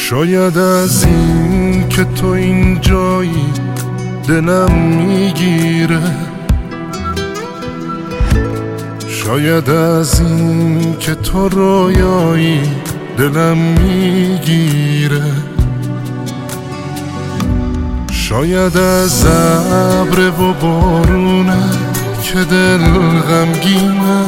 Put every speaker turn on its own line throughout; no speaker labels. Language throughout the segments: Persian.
شاید از این که تو اینجایی دلم میگیره، شاید از این که تو رویایی دلم میگیره، شاید از ابر و بارونه که دل غمگینه،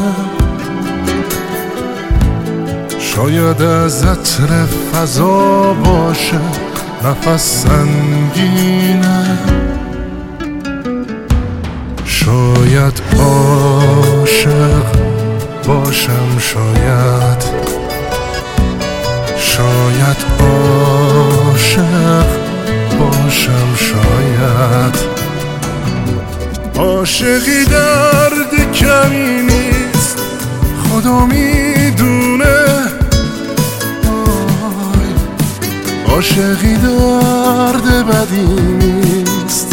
شاید از عطر فضا باشه نفس سنگینه، شاید عاشق باشم، شاید عاشق باشم، شاید عاشقی درد کمی نیست خدا میدونه، عاشقی درد بدی نیست،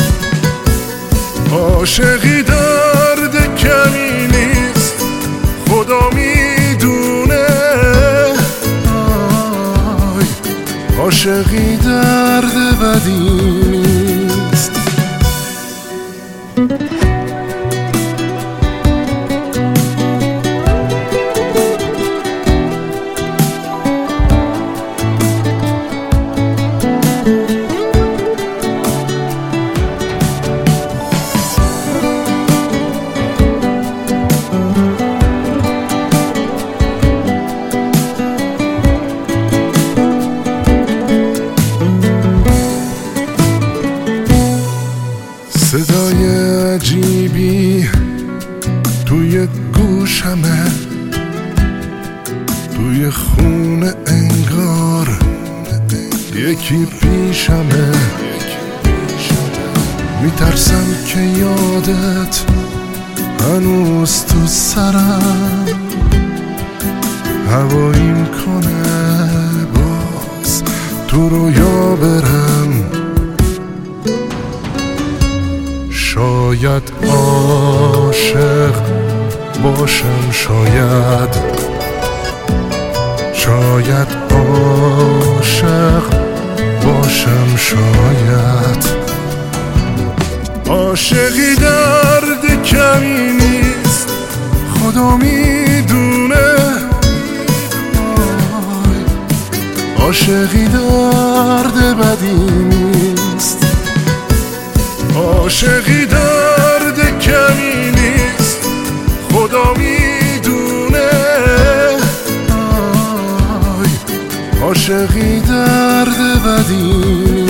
عاشقی درد کمی نیست خدا میدونه، عاشقی درد بدی نیست. صدای عجیبی توی گوشمه، توی خونه انگار یکی پیشمه، میترسم که یادت هنوز تو سرم هواییم کنه باز تو رویا برم، شاید عاشق باشم، شاید عاشق باشم، شاید عاشقی درد کمی نیست خدا میدونه، عاشقی درد بدی نیست، عاشقی درد کمی نیست خدا میدونه، عاشقی درد بدی نیست.